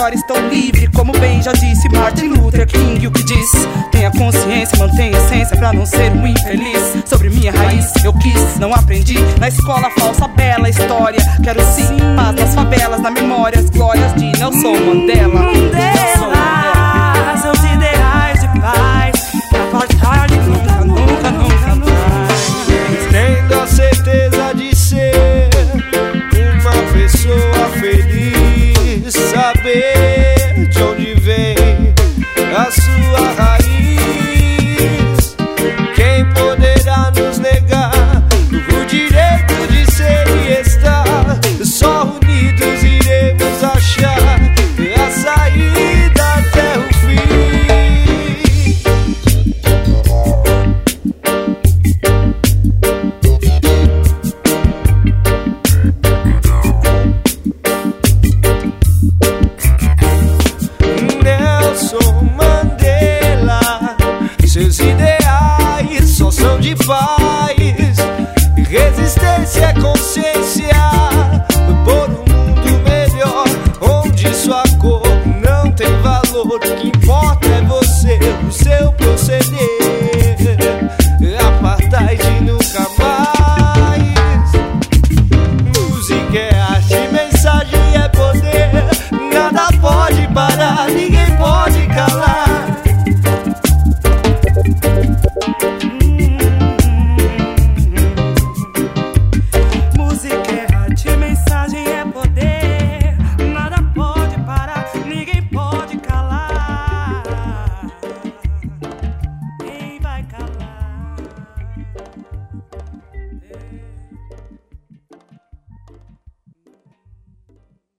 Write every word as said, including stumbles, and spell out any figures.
agora estou livre, como bem já disse Martin Luther King. O que diz? Tenha consciência, mantenha a essência pra não ser um infeliz. Sobre minha raiz eu quis, não aprendi na escola falsa, bela história. Quero sim paz nas favelas, na memória, as glórias de Nelson Mandela. Mandela, seus ideais de paz, pra faltar de nunca, nunca, nunca, nunca. Tendo a certeza de ser uma pessoa feliz, saber de onde vem a sua raiz. Quem poderá nos negar o direito de ser e estar? Só unidos iremos achar a saída até o fim. Nelson Mandela, seus ideais só são de paz, resistência, consciência.